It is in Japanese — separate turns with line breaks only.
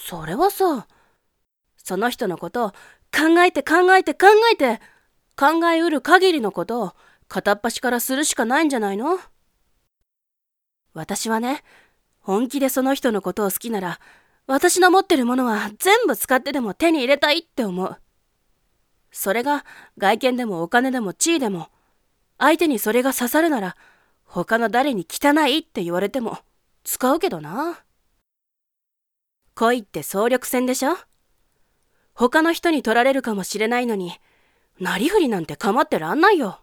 それはさ、その人のことを考えて考えて考えて、考えうる限りのことを片っ端からするしかないんじゃないの？私はね、本気でその人のことを好きなら、私の持ってるものは全部使ってでも手に入れたいって思う。それが外見でもお金でも地位でも、相手にそれが刺さるなら、他の誰に汚いって言われても使うけどな。恋って総力戦でしょ？他の人に取られるかもしれないのに、なりふりなんて構ってらんないよ。